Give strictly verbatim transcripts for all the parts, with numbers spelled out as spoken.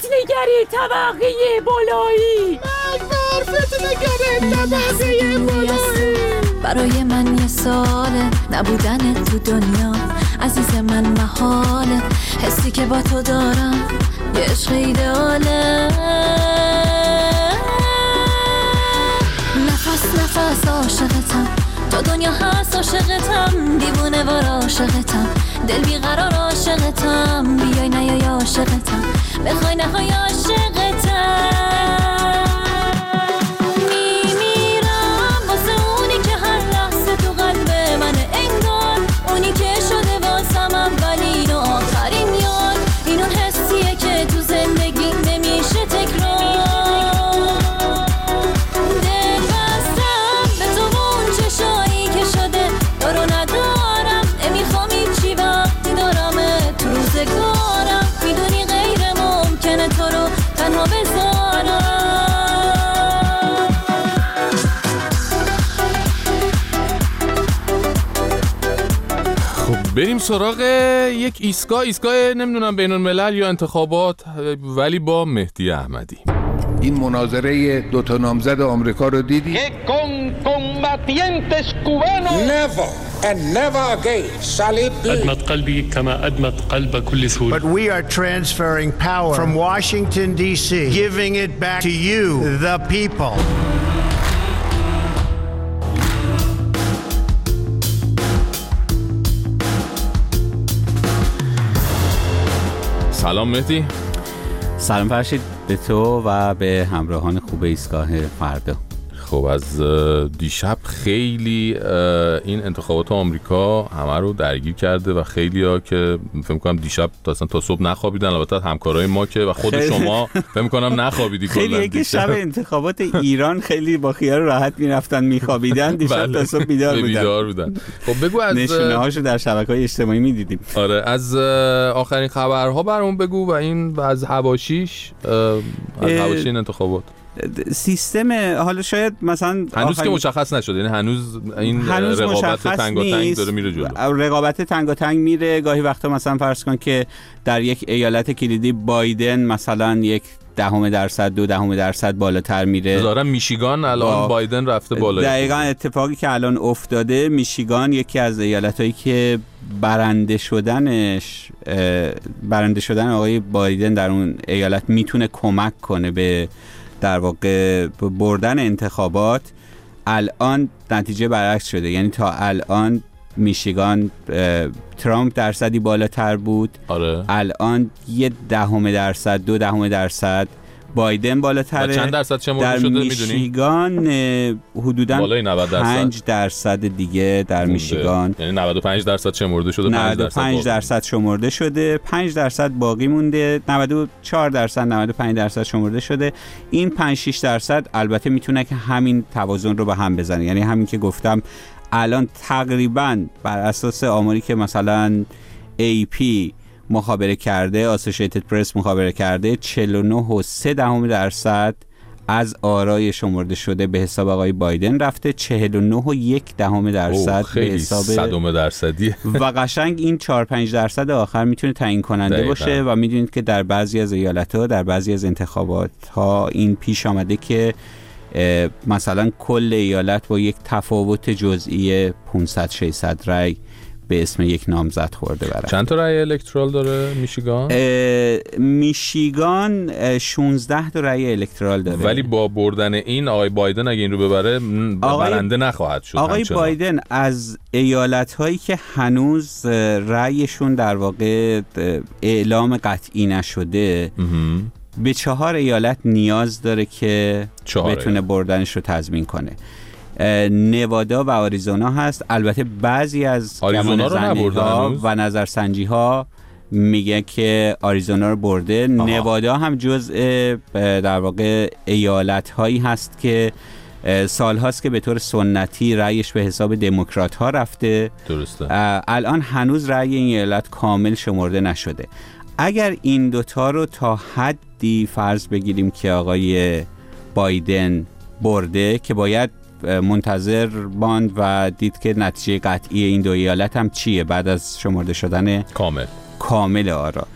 فتنه‌گر طبقه بالایی، مرد فتنه‌گر طبقه بالایی. برای من یه ساله نبودن تو دنیا، عزیز من محاله، حسی که با تو دارم یه عشق ایداله. نفس نفس عاشقتم، تا دنیا هست عاشقتم، دیوونه وار عاشقتم، دل بیقرار عاشقتم، بیای نیای عاشقتم، بخوای نخوای عاشقتم. میمیرم واسه اونی که هر لحظه تو قلب منه، انگار اونی که شده واسم اولین و آخرین یاد، این اون حسیه که تو زندگی نمیشه تکرار. میدونی غیر ممکنه تو رو تنها بذارم. خب بریم سراغ یک ایستگاه ایستگاه نمیدونم بین الملل یا انتخابات، ولی با مهدی احمدی. این مناظره دو تا نامزد آمریکا رو دیدی؟ Never and never again shall it be. أدمت قلبي كما أدمت قلب كل سوري. But we are transferring power from Washington D C, giving it back to you, the people. سلام مهدی. سلام فرشید به تو و به همراهان خوب ایستگاه فردا. خب از دیشب خیلی این انتخابات آمریکا همه رو درگیر کرده و خیلی ها که فکر می‌کنم دیشب تا اصلا تا صبح نخوابیدن، البته همکارای ما که و خود شما فکر می‌کنم نخوابیدی کلا. خیلی که شب انتخابات ایران خیلی با خیال راحت میرفتن میخوابیدن، دیشب تا صبح بیدار بودن. بیدار بودن. خب بگو از نشونه‌هاشو در شبکه‌های اجتماعی می‌دیدیم. آره از آخرین خبرها برامون بگو و این و از حواشیش از حواشی این انتخابات. سیستم حالا شاید مثلا هنوز که مشخص نشده، یعنی هنوز این هنوز رقابت تنگاتنگ داره میره جلو. رقابت تنگاتنگ میره، گاهی وقتا مثلا فرض کن که در یک ایالت کلیدی بایدن مثلا یک دهم درصد دو دهم درصد بالاتر میره. ظاهرا میشیگان الان بایدن رفته بالا. دقیقاً اتفاقی که الان افتاده، میشیگان یکی از ایالتایی که برنده شدنش برنده شدن آقای بایدن در اون ایالت میتونه کمک کنه به در واقع بردن انتخابات، الان نتیجه برعکس شده. یعنی تا الان میشیگان ترامپ درصدی بالاتر بود. آره. الان یه دهم درصد دو دهم درصد بایدن بالاتره. چند درصد شمرده شده میدونی؟ در میشیگان حدوداً پنج درصد دیگه در مونده. میشیگان یعنی نود و پنج درصد شمرده شده، نود و پنج درصد شمرده شده، پنج درصد باقی مونده، نود و چهار درصد نود و پنج درصد شمرده شده. این پنج شش درصد البته میتونه که همین توازن رو به هم بزنه. یعنی همین که گفتم الان تقریباً بر اساس آماری که مثلا ای پی مخابره کرده، آسوشیتد پرس مخابره کرده، چهل و نه و سه دهم درصد از آرای شمرده شده به حساب آقای بایدن رفته، چهل و نه و یک دهم درصد به حساب صدم درصدی و قشنگ این چهار پنج درصد آخر میتونه تعیین کننده دقیقا. باشه. و میدونید که در بعضی از ایالت‌ها در بعضی از انتخابات‌ها این پیش آمده که مثلا کل ایالت با یک تفاوت جزئی پانصد ششصد رای به اسم یک نامزد خورده برن. چند تا رای الکترال داره میشیگان؟ میشیگان شانزده تا رای الکترال داره. ولی با بردن این آقای بایدن اگه این رو ببره برنده نخواهد شد. آقای همچنان. بایدن از ایالت هایی که هنوز رایشون در واقع اعلام قطعی نشده به چهار ایالت نیاز داره که بتونه بردنش رو تضمین کنه. نوادا و آریزونا هست. البته بعضی از گمانه‌زنی‌ها و نظرسنجی‌ها میگه که آریزونا رو برده. آها. نوادا هم جزء در واقع ایالت‌هایی هست که سال هاست که به طور سنتی رأیش به حساب دموکرات ها رفته. درسته. الان هنوز رأی این ایالت کامل شمرده نشده. اگر این دوتا رو تا حدی فرض بگیریم که آقای بایدن برده، که باید منتظر باند و دید که نتیجه قطعی این دو ایالت هم چیه بعد از شمرده شدن کامل کامل آرا.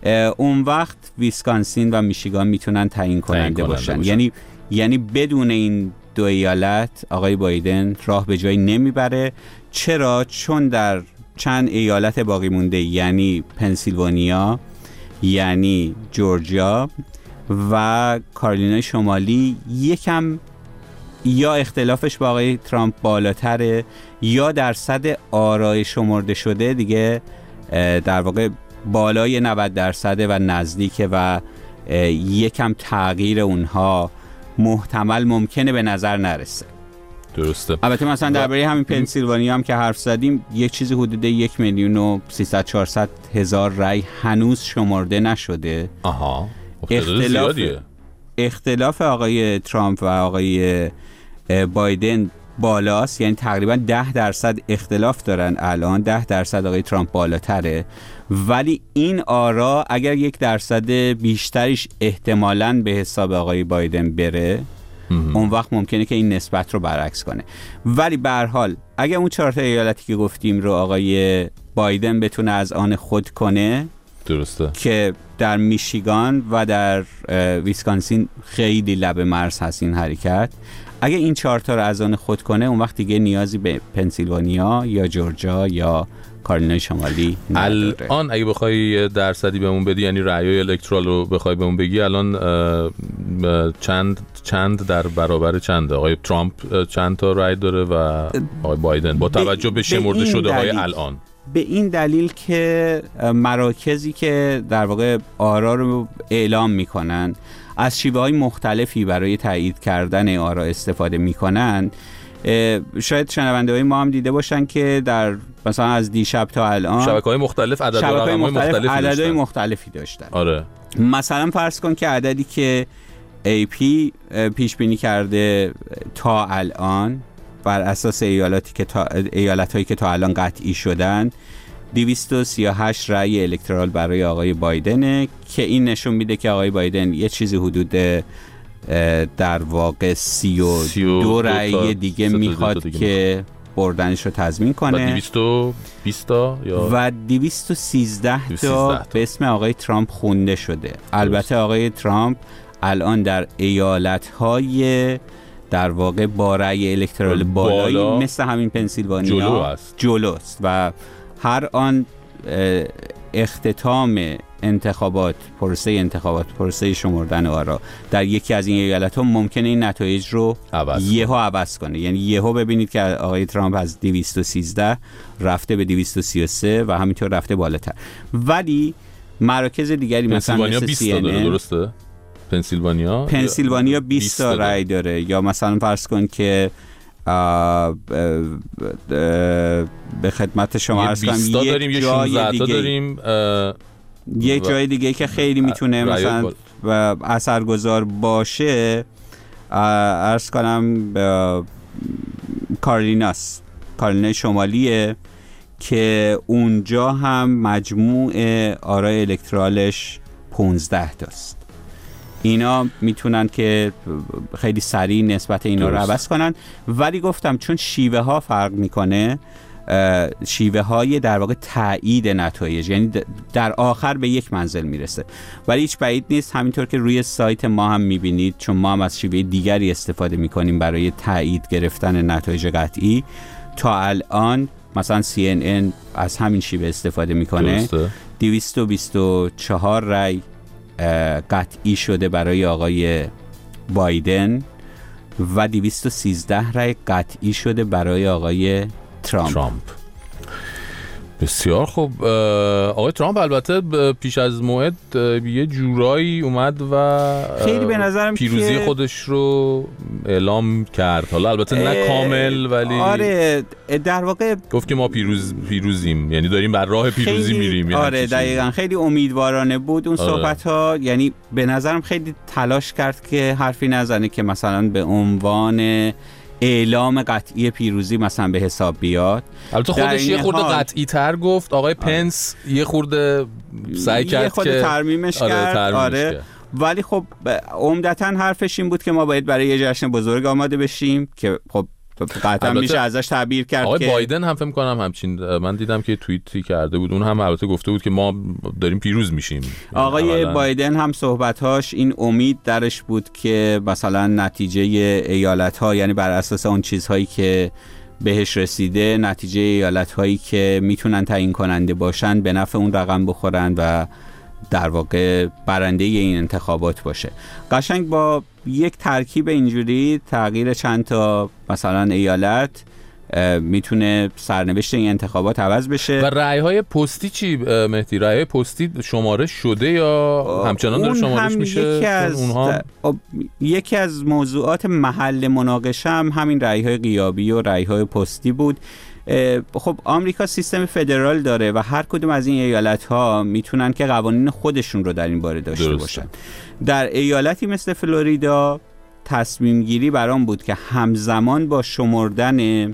اون وقت ویسکانسین و میشیگان میتونن تعیین کننده باشن. باشن یعنی یعنی بدون این دو ایالت آقای بایدن راه به جایی نمیبره. چرا؟ چون در چند ایالت باقی مونده، یعنی پنسیلوانیا، یعنی جورجیا و کارولینای شمالی، یکم یا اختلافش با آقای ترامپ بالاتره یا درصد آرای شمرده شده دیگه در واقع بالای نود درصده و نزدیکه و یکم تغییر اونها محتمل ممکنه به نظر نرسه. درسته. البته مثلا درباره همین پنسیلوانیا هم که حرف زدیم، یک چیزی حدود یک میلیون و سیصد چهارصد هزار رای هنوز شمرده نشده. آها. اختلاف اختلاف آقای ترامپ و آقای بایدن بالاست، یعنی تقریبا ده درصد اختلاف دارن الان. ده درصد آقای ترامپ بالاتره، ولی این آرا اگر یک درصد بیشتریش احتمالاً به حساب آقای بایدن بره، اون وقت ممکنه که این نسبت رو برعکس کنه. ولی به هر حال اگر اون چهار تا ایالتی که گفتیم رو آقای بایدن بتونه از آن خود کنه، درسته، که در میشیگان و در ویسکانسین خیلی لب مرز هست این حرکت، اگه این چهار تا رو از آن خود کنه، اون وقت دیگه نیازی به پنسیلوانیا یا جورجیا یا کارولینای شمالی نداره. الان اگه بخوای درصدی بهمون بدی، یعنی رأیای الکترال رو بخوای بهمون بگی، الان چند چند در برابر چنده؟ آقای ترامپ چند تا رأی داره و آقای بایدن با توجه به شمرده شده های الان؟ به این دلیل که مراکزی که در واقع آرا رو اعلام میکنن از شیوه های مختلفی برای تایید کردن آرا استفاده میکنن. شاید شنونده های ما هم دیده باشن که در مثلا از دیشب تا الان شبکه‌های مختلف عدد و رقم‌های مختلفی عددهای مختلفی داشتن. آره. مثلا فرض کن که عددی که ای پی پیش بینی کرده تا الان بر اساس ایالاتی که تا ایالت‌هایی که تا الان قطعی شدن، دویست و سی و هشت رأی الکترال برای آقای بایدنه، که این نشون میده که آقای بایدن یه چیزی حدود در واقع سی و دو رأی دیگه میخواد که بردنش رو تضمین کنه. و دویست و بیست تا یا و دویست و سیزده تا به اسم آقای ترامپ خونده شده. البته آقای ترامپ الان در ایالت‌های در واقع با رأی الکترال بالایی بالا مثل همین پنسیلوانیا جلو است. جلوست و هر آن اختتام انتخابات، پروسه انتخابات، پروسه شمردن آرا در یکی از این ایالت‌ها ممکنه این نتایج رو یهو عوض کنه. یعنی یهو ببینید که آقای ترامپ از دویست و سیزده رفته به دویست و سی و سه و همینطور رفته بالاتر. ولی مراکز دیگری مثلا مثل سی ان ان، درسته؟ پنسیلوانیا پنسیلوانیا بیست تا رای داره. یا مثلا فرض کن که آه به خدمت شما عرض کنم یک جای دیگه داریم، یک جای دیگه که خیلی میتونه مثلا و اثرگذار باشه، عرض کنم کارولیناست، کارولینای شمالیه، که اونجا هم مجموع آرای الکترالش پانزده تاست. اینا میتونن که خیلی سریع نسبت اینا رو عوض کنن. ولی گفتم چون شیوه ها فرق میکنه، شیوه های در واقع تایید نتایج، یعنی در آخر به یک منزل میرسه. ولی هیچ بعید نیست، همینطور که روی سایت ما هم میبینید، چون ما هم از شیوه دیگری استفاده میکنیم برای تایید گرفتن نتایج قطعی. تا الان مثلا سی ان ان از همین شیوه استفاده میکنه. دویست و بیست و چهار رای قطعی شده برای آقای بایدن و دویست و سیزده رای قطعی شده برای آقای ترامپ. ترامپ. بسیار خوب. آقای ترامپ البته پیش از موعد یه جورایی اومد و خیلی به نظرم پیروزی خودش رو اعلام کرد. حالا البته نه کامل، ولی آره در واقع گفت که ما پیروز پیروزیم، یعنی داریم بر راه پیروزی میریم. آره دقیقاً خیلی امیدوارانه بود اون آره. صحبت ها. یعنی به نظرم خیلی تلاش کرد که حرفی نزنه که مثلا به عنوان اعلام قطعی پیروزی مثلا به حساب بیاد. البته خودش یه خورده قطعی تر گفت. آقای پنس آره. یه خورده سعی کرد یه خورده که ترمیمش آره کرد. ترمیمش آره کرد. ولی خب عمدتاً حرفش این بود که ما باید برای یه جشن بزرگ آماده بشیم، که خب قطعا میشه ازش تعبیر کرد آقای که بایدن هم فکر می‌کنم همچین، من دیدم که توییتی کرده بود، اون هم البته گفته بود که ما داریم پیروز میشیم. آقای اولا. بایدن هم صحبت‌هاش این امید درش بود که مثلا نتیجه ایالت‌ها، یعنی بر اساس اون چیزهایی که بهش رسیده، نتیجه ایالت‌هایی که میتونن تعیین کننده باشن به نفع اون رقم بخورن و در واقع برنده این انتخابات باشه. قشنگ با یک ترکیب اینجوری تغییر چند تا مثلا ایالت میتونه سرنوشت این انتخابات عوض بشه. و رأی‌های پستی چی مهدی؟ رأی‌های پستی شماره شده یا همچنان داره شمارش میشه؟ یکی از اونها یکی از موضوعات محل مناقشه هم همین رأی‌های غیابی و رأی‌های پستی بود. خب آمریکا سیستم فدرال داره و هر کدوم از این ایالت‌ها میتونن که قوانین خودشون رو در این باره داشته درسته. باشن. در ایالتی مثل فلوریدا تصمیم گیری بر آن بود که همزمان با شمردن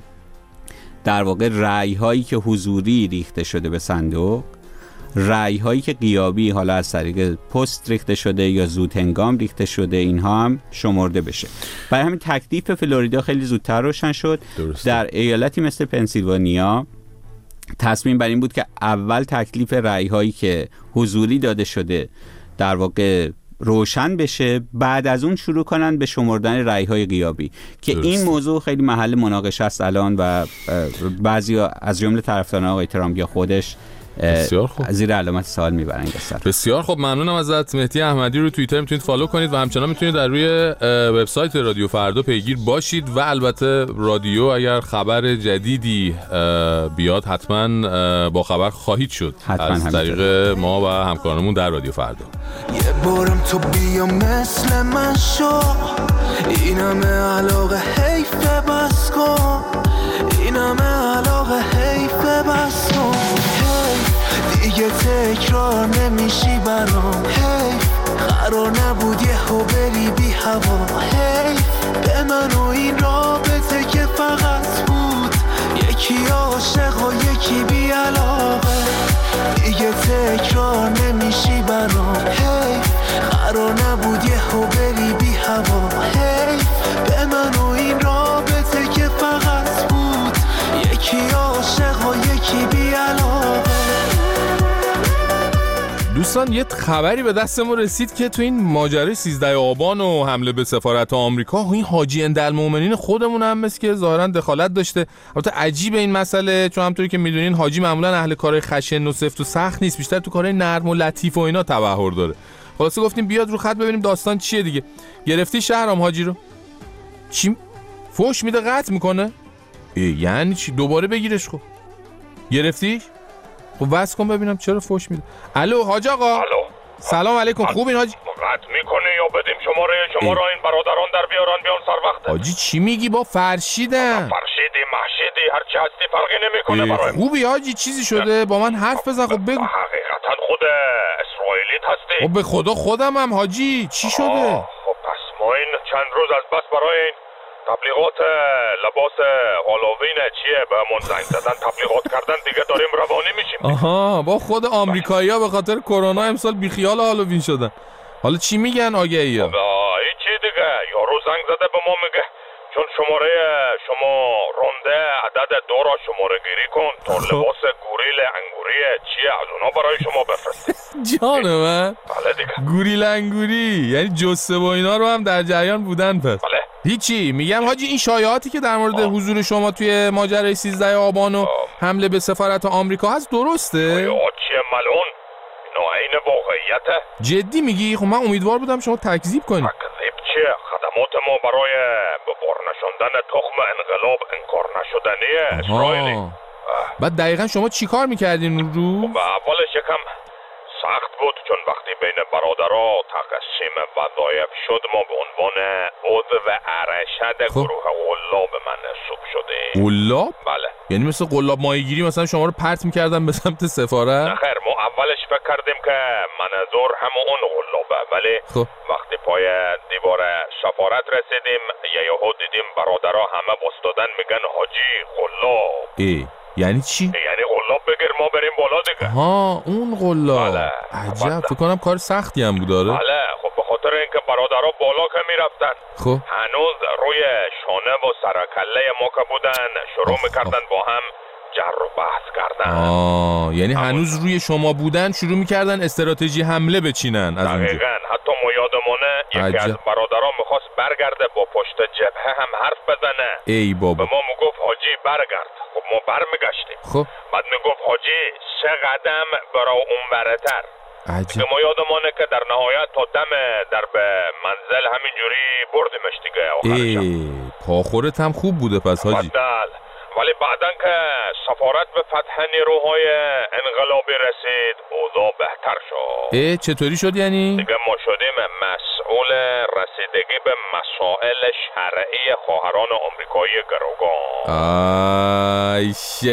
در واقع رأی هایی که حضوری ریخته شده به صندوق، رأی هایی که غیابی حالا از طریق پست ریخته شده یا زود هنگام ریخته شده، اینها هم شمرده بشه. برای همین تکلیف فلوریدا خیلی زودتر روشن شد. درسته. در ایالتی مثل پنسیلوانیا تصمیم بر این بود که اول تکلیف رأی هایی که حضوری داده شده در واقع روشن بشه، بعد از اون شروع کنن به شمردن رأی‌های غیابی که درست. این موضوع خیلی محل مناقشه است الان و بعضی از جمله طرفداران آقای ترامپ یا خودش بسیار خوب زیر علامت سوال میبرن این قصه. بسیار خوب، ممنونم ازت مهدی احمدی. رو توییتر میتونید فالو کنید و همچنان میتونید در روی وبسایت رادیو فردا پیگیر باشید و البته رادیو اگر خبر جدیدی بیاد حتما با خبر خواهید شد از طریق ما و همکارانمون در رادیو فردا. یه بارم تو بیا مثل من شو، اینم علاقه حیفه بس کن، اینم علاقه حیفه بس کن، دیگه تکرار نمیشی برام، حیف قرار نبود یه هو بری بی هوا، حیف به من و این رابطه که فقط بود یکی عاشق و یکی بی علاقه، دیگه تکرار نمیشی برام، حیف قرار نبود یه هو بری بی هوا، حیف به من و این رابطه که فقط بود یکی عاشق و یکی بی علاقه. دوستان یه خبری به دستمون رسید که تو این ماجرای سیزده آبان و حمله به سفارت آمریکا، این حاجی اندالمؤمنین خودمون هم مثل که ظاهرا دخالت داشته. البته عجیبه این مسئله، چون همونطوری که میدونین حاجی معمولا اهل کارهای خشن و سفت و سخت نیست، بیشتر تو کارهای نرم و لطیف و اینا تبحر داره. خلاصه گفتیم بیاد رو خط ببینیم داستان چیه دیگه. گرفتی شهرام حاجی رو؟ چی فوش میده قطع میکنه؟ یعنی چی؟ دوباره بگیرش. خب گرفتیش؟ خب واسه کن ببینم چرا فوش میده. الو حاج آقا. الو. سلام علیکم. خوبین حاجی؟ قطع میکنه یا بدیم شماره شما را این برادران در بیارن بیان سر وقت. حاجی چی میگی؟ با فرشیدم. فرشیدی محشیدی هر چی هستی فرقی نمیکنه برای. خوبی حاجی؟ چیزی شده؟ با من حرف بزن. خب بگو. حقیقتا خود اسرائیلیت هستی؟ خب به خدا خودم هم حاجی. چی شده؟ خب پس ما این چند روز از بس برای این تبلیغات لباس هالووین چیه بهمون زنگ زدن تبلیغات کردن دیگه داریم روانی میشیم. آها با خود آمریکایی‌ها به خاطر کرونا امسال بیخیال هالووین شدن. حالا چی میگن آگهی‌ها؟ هیچی دیگه، یارو زنگ زده به ما میگه چون شماره شما رونده عدد دو را شماره گیری کن تا لباس گوریل انگوری چیه از اونا برای شما بفرستیم. جان من بله دیگه. گوریل انگوری یعنی جثه و اینا رو هم در جریان بودن پس. بله. هیچی میگم حاجی، این شایعاتی که در مورد آه. حضور شما توی ماجرای سیزده آبان و حمله به سفارت آمریکا هست درسته؟ شایعات چیه ملعون؟ اینا عین واقعیته. جدی میگی؟ خب من امیدوار بودم شما تکذیب کنید. تکذیب چیه؟ خدمات ما برای بار نشوندن تخم انقلاب انکار نشدنیه اسرائیلی. بعد دقیقا شما چی کار میکردین اون رو؟ خب اولش یکم سخت بود چون وقتی بین برادرها تقسیم وظایف شد ما به عنوان عضو ارشد خب. گروه قلاب منصوب شدیم. قلاب؟ بله. یعنی مثل قلاب ماهیگیری مثلا شما رو پرت میکردن به سمت سفارت؟ نه خیر، ما اولش فکر کردیم که منظور همون قلابه، ولی خب. وقتی پای دیوار سفارت رسیدیم یهو دیدیم برادرها همه بستادن میگن حاجی قلاب. ای یعنی چی؟ یعنی قلاب بگیر ما بریم بالا دیگه. ها اون قلاب. بله. عجب، فکر کنم کار سختی هم بود داره. بله، خب به خاطر اینکه برادرها بالا که میرفتن خب هنوز روی شانه و سرکله ما که بودن شروع میکردن با هم جر و بحث کردن. آه یعنی هنوز روی شما بودن شروع میکردن استراتژی حمله بچینن از اونجا. دقیقاً. حتی ما یادمونه یکی از برادرها میخواست برگرده با پشت جبهه هم حرف بزنه. ای بابا. به ما میگفت حاجی برگرد. خب ما برمیگشتیم. خب بعد میگفت حاجی سه قدم برای اون برتر. عجب. ما یادمونه که در نهایت تا دم در به منزل همینجوری بردیمش دیگه آخرش. ای پاخورت هم خوب بوده پس حاجی. بدل. ولی بعدن که سفارت به فتح نیروهای انقلابی رسید اوضاع بهتر شد. ای چطوری شد یعنی؟ دیگه ما شدیم مسئول رسیدگی به مسائل شرعی خواهران آمریکایی گروگان. آی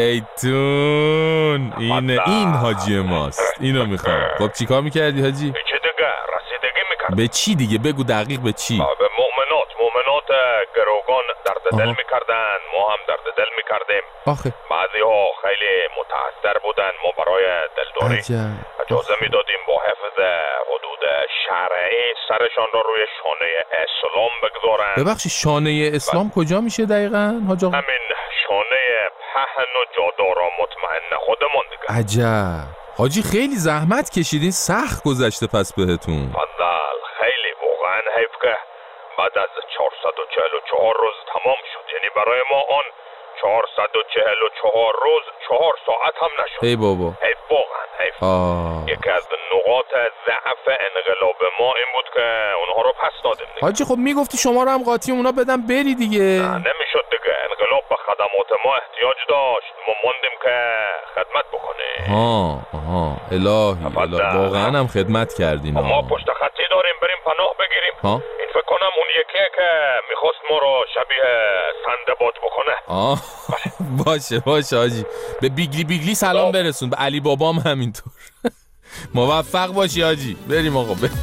شیطون این این حاجی ماست. اینو میخوام. خب چیکار میکردی حاجی؟ به چی دیگه؟ رسیدگی میکرد. به چی دیگه؟ بگو دقیق به چی؟ به مؤمنات مؤمنات گروگان درد دل میکردن، ما هم درد دل میکردیم. آخه بعضی ها خیلی متاثر بودن، ما برای دلداری اجازه میدادیم با حفظ حدود شرعی سرشان را روی شانه اسلام بگذارن. ببخشید شانه اسلام کجا میشه دقیقاً حاج آقا؟ همین شانه پهن و جادار و مطمئن خودمون دیگه. عجب حاجی خیلی زحمت کشیدین، سخت گذشته پس بهتون. فضل خیلی واقعا حیف که بعد از چهارصد و چهل و چهار روز تمام شد. یعنی برای ما آن چهارصد و چهل و چهار روز چهار ساعت هم نشد. ای بابا حیف واقعا حیف. یکی از نقاط ضعف انقلاب ما این بود که اونها رو پس دادیم. حاجی خب میگفتی شما رو هم قاطی اونا بدم بری دیگه. نه نمیشد دیگه، انقلاب به خدمات ما احتیاج داشت، ما موندیم که خدمت بکنیم. ها آها الهی الهی واقعا هم خدمت کردین. ما پشت خطی داریم بریم پناه بگیریم. ها این فکر کنم اون یکیه که میخواست ما رو شبیه سندباد بکنه. آه باشه باشه حاجی. به بیگلی بیگلی سلام برسون، به علی بابام همینطور. موفق باشی حاجی. بریم آقا بریم.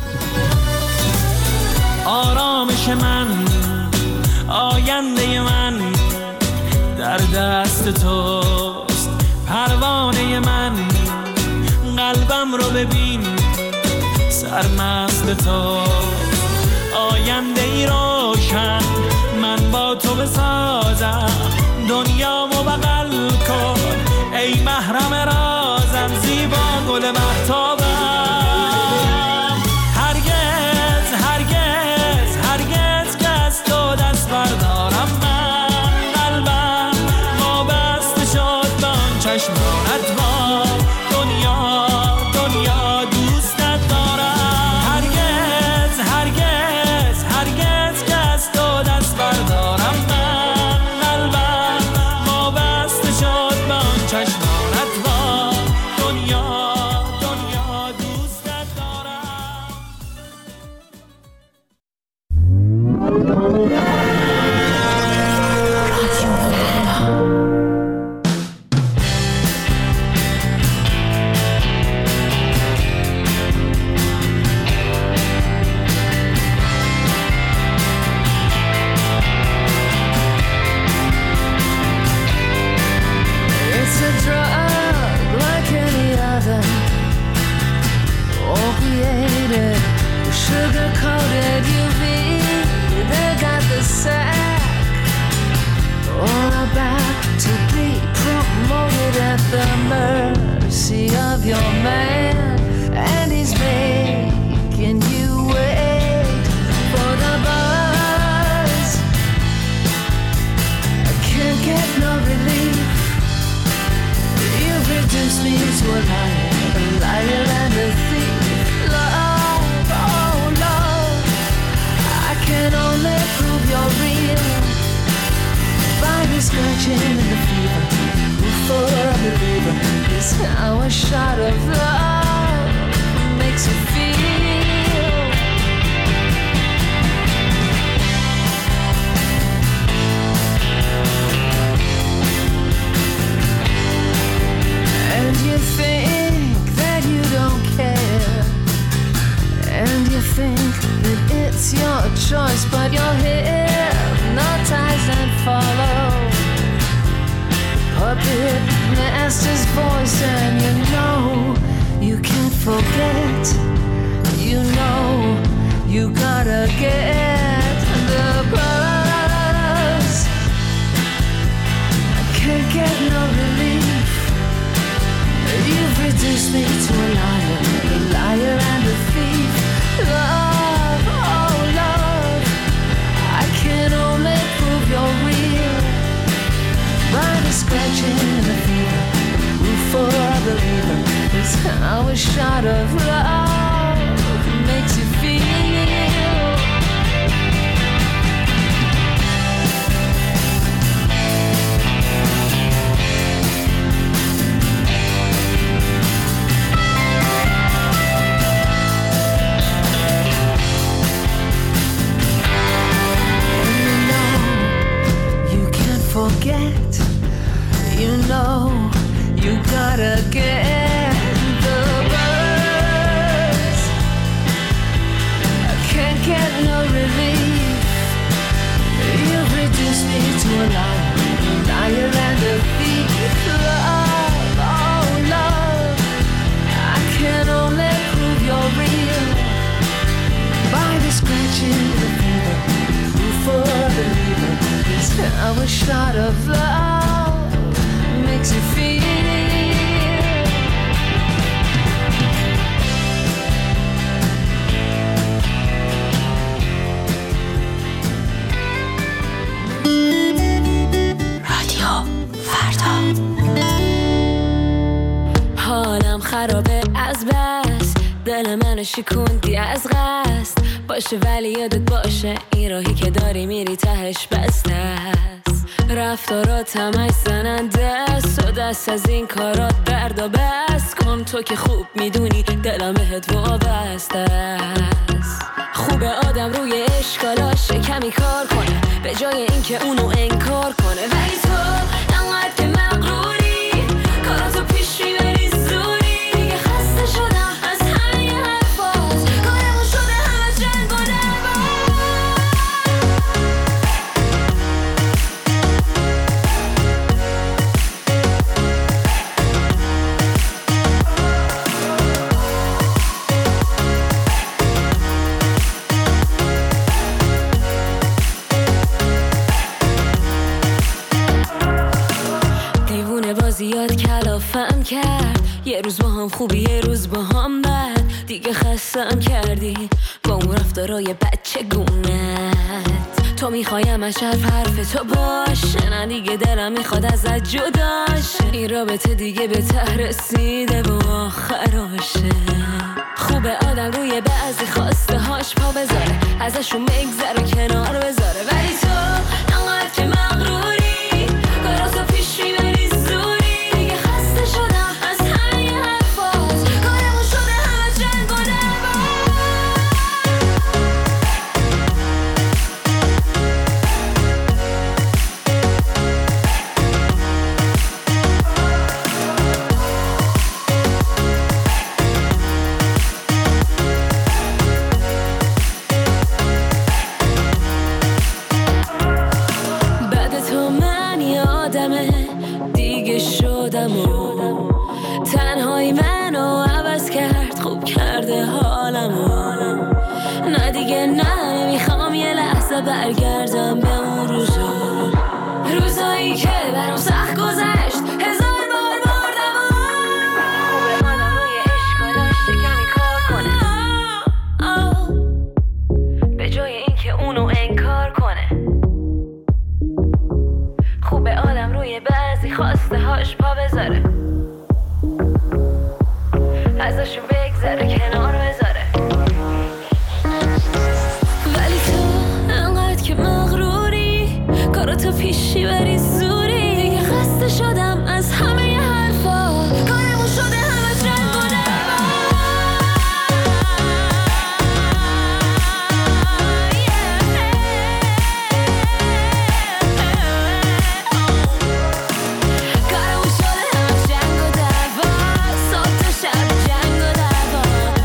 آرامش من، آینده من در دست توست، پروانه من، قلبم رو ببین سرمست تو، آینده ای روشن من با تو بسازم، دنیامو بغل کن ای محرم رازم، زیبا گل مهتابم. هرگز هرگز هرگز که از تو دست بردارم من، قلبم وابسته شد به آن چشمانت، ما دنیا دنیا دوستت دارم. هرگز هرگز هرگز که از تو دست بردارم من، قلبم وابسته شد به آن چشمانت، ما دنیا دنیا دوستت دارم. It's a drug like any other, opiated, sugar-coated U V. They got the sack, all about to be promoted at the mercy of your man, and he's making you wait for the buzz. I can't get no relief. You've reduced me to a liar, a liar and a thief. Love, oh love, I can only prove you're real by the scratching and the fever. Who for a believer is how a shot of love makes you feel. And you think that you don't care, and you think that it's your choice, but you're hypnotized and follow puppet master's voice, and you know you can't forget, you know You gotta get the buzz. I can't get no relief. You've reduced me to a liar, a liar and a thief. Love, oh love, I can only prove you're real by the scratching and the fever. Roof for a believer is how a shot of love makes you feel. Forget, you know, you gotta get the buzz. I can't get no relief. You've reduced me to a liar, a liar and a thief. Love, oh love, I can only prove you're real by the scratching the fever, proof for the believer. How a shot of love makes you feel. رادیو فردا. حالم خرابه از بس، دل منو شکوندی از قصد. باشه ولی یادت باشه این راهی که داری میری تهش بسته است. رفتارات همش زننده است و دست از این کارات دردا بس کن. تو که خوب میدونی دلم بهت وابسته است. خوبه آدم روی اشکالاش کمی کار کنه به جای اینکه اونو انکار کنه. ولی تو انقدر که مغروری کاراتو پیش میبری زوری. دیگه خسته شدم از همه حرفات، کارمون شده همه جنگ و دعوا. دیوونه بازی یاد کلافم کرد، یه روز با هم خوبی یه روز با هم بد. دیگه خستم کردی با اون رفتارای بچه گونت. تو میخوایم از شرف حرف تو باشه، نه دیگه دلم میخواد ازت جداشه. این رابطه دیگه به ته رسیده و آخراشه. خوبه آدم روی بعضی خواسته هاش پا بذاره، ازشون بگذره کنار بذاره. ولی تو انقدر که مغروری کاراتو پیش میبری زوری. دیگه خسته شدم از همه حرفات، کارمون شده همه جنگ و دعوا. بعد تو من یادمه دیگه شدم و تنهایی منو عوض کرد، خوب کرده حالمو. نه دیگه نه نمیخوام یه لحظه برگردم به اون روزا، روزایی که برام سخت گذشت هزار بار بردم و خوبه آدم روی اشکالاش کمی کار کنه به جای اینکه اونو انکار کنه. خوبه آدم روی بعضی خواسته هاش پا بذاره، ازشون بگذره کنار بذاره. ولی تو انقدر که مغروری کاراتو پیشی بری زوری. دیگه خسته شدم از همه حرفا، کارمون شده همه جنگ و دعوا. کارمون شده همه جنگ و دعوا، صبح تا شب جنگ و دعوا.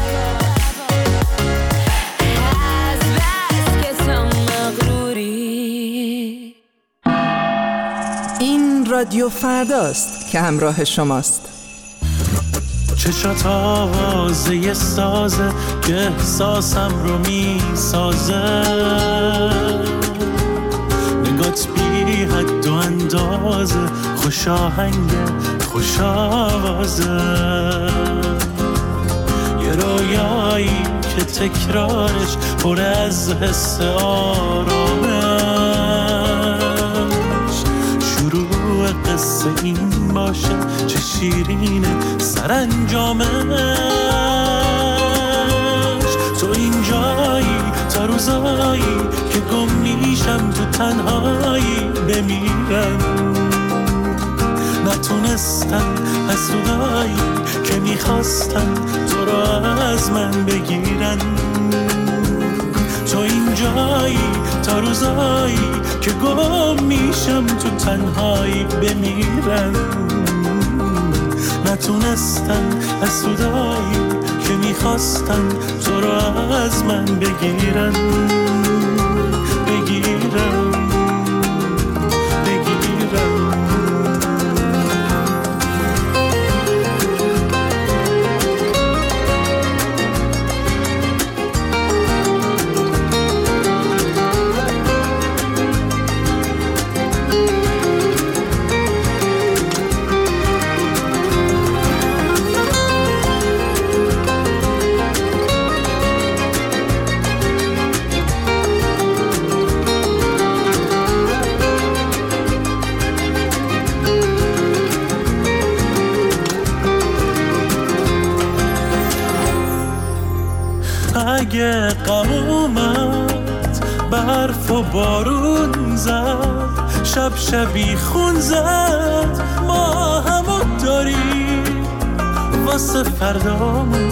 از بس که تو مغروری. این رادیو فرداست که همراه شماست. چشات آوازه سازه که احساسم رو می سازه، نگات بی حد و اندازه، خوش آهنگه خوش آوازه، یه رویایی که تکرارش پر از حس آرامش، شروع قصه این باشه چه شیرینه سرانجامش، تو اینجایی تا روزایی که گم میشم تو تنهایی بمیرم، نتونستن حسودایی که میخواستن تو رو از من بگیرن، تو اینجایی تا روزایی که گم میشم تو تنهایی بمیرم، نتونستن حسودایی که میخواستن تو رو از من بگیرن بگیرن اگه غم اومد برف و بارون زد، شب شبی خون زد، ما همو داریم واسه فردامون،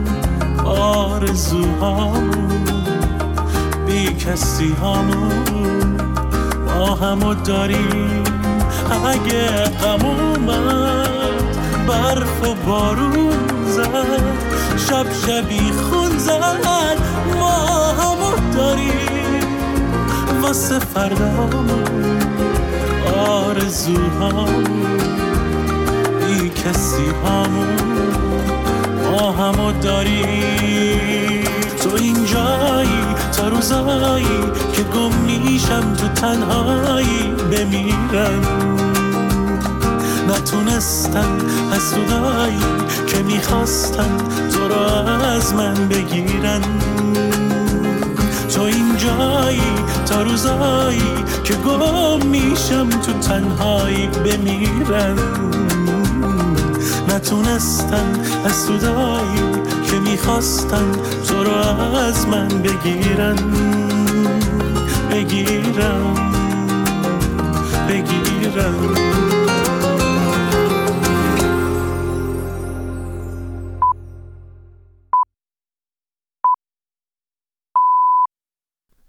آرزوهامون بی کسی هامون، ما همو داریم. اگه غم اومد برف و بارون زد، شب شبی خون زد، ما همو داریم واسه فردامون، آرزوهامون بی کسی هامون، ما همو داریم. تو اینجایی تا روزایی که گم میشم تو تنهایی بمیرم، نتونستن حسودایی که میخواستن تو رو از من بگیرن، تو اینجایی تا روزایی که گم میشم تو تنهایی بمیرم، نتونستن حسودایی که میخواستن تو رو از من بگیرن بگیرن بگیرن